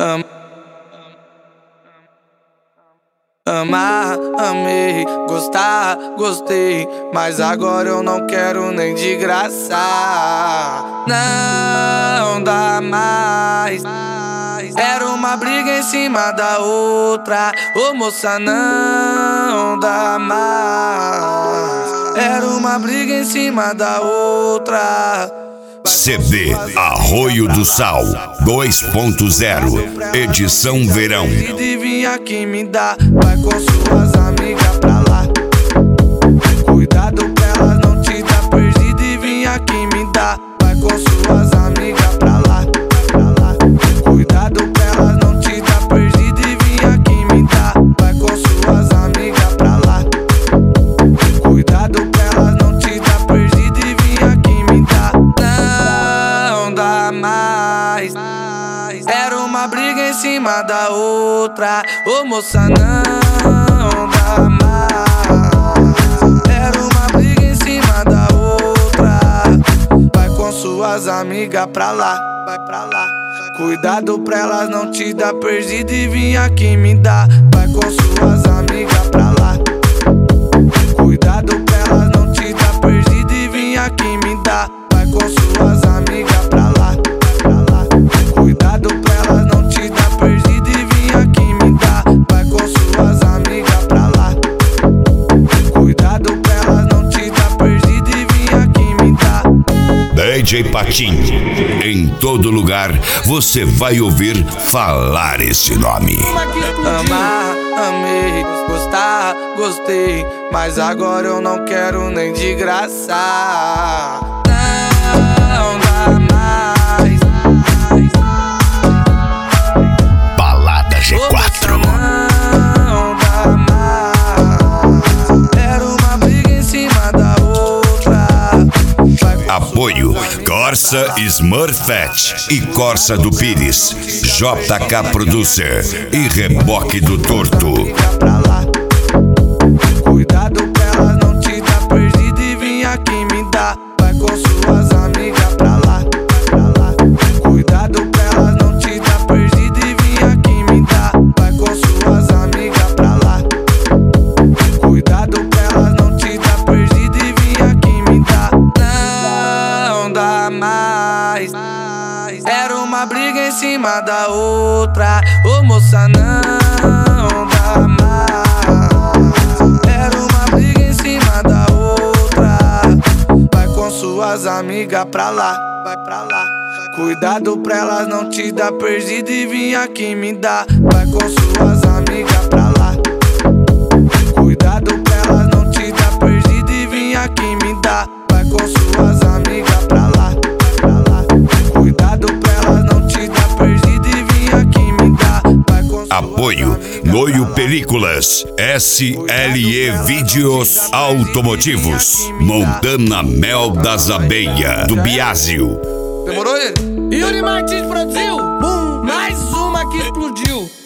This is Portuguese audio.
Amar, amei, gostar, gostei, mas agora eu não quero nem de graça. Não dá mais. Era uma briga em cima da outra. Ô moça, não dá mais. Era uma briga em cima da outra. CD Arroio do Sal 2.0 Edição Verão. E vim aqui me dá, vai com suas amigas pra lá. Cuidado pra elas não te dar perdido. E vim aqui me dá, vai com suas amigas pra lá. Cuidado pra elas não te dar perdido. E vim aqui me dá, vai com suas amigas pra lá. Cuidado pra elas não te dar perdido. E vim aqui me dá. Não dá mais. Era uma briga em cima da outra. Ô moça, não dá mais. Era uma briga em cima da outra. Vai com suas amigas pra lá, vai pra lá. Cuidado pra elas não te dar perdido. E vim aqui me dá, vai com suas amigas pra lá. Cuidado pra elas não te dar perdido. E vim aqui me dá, vai com suas amigas pra lá. Cuidado pra elas não te dar perdido. E vim aqui me dá, vai com suas amigas pra lá. Cuidado pra elas não te dar perdido. E vim aqui me dá. DJ Patinho, em todo lugar você vai ouvir falar esse nome. Amar, amei, gostar, gostei, mas agora eu não quero nem de graça. Não dá mais. Balada G4. Não dá mais. Era uma briga em cima da outra. Apoio Corsa Smurfette e Corsa do Pires, JK Producer e Reboque do Torto. Cuidado pra elas não te dar perdido. E vim aqui me dá, vai com suas amigas pra lá. Cuidado pra elas não te dar perdido. E vim aqui me dá, vai com suas amigas pra lá. Cuidado pra elas não te dar perdido. E vim aqui me dá. Não dá mais. Era uma briga em cima da outra. Ô moça, não dá mais. Era uma briga em cima da outra. Vai com suas amigas pra lá, vai pra lá. Cuidado pra elas não te dar perdido. E vim aqui me dá, vai com suas amigas pra lá. Cuidado pra elas não te dar perdido. E vim aqui me dá, vai com suas amigas pra lá. Cuidado pra elas não te dar perdido. E vim aqui me dá, vai com suas Apoio Noio Películas, SLE Vídeos Automotivos, Montana Mel das Abelha, do Biásio. Demorou ele? Yuri Martins produziu. Mais uma que explodiu.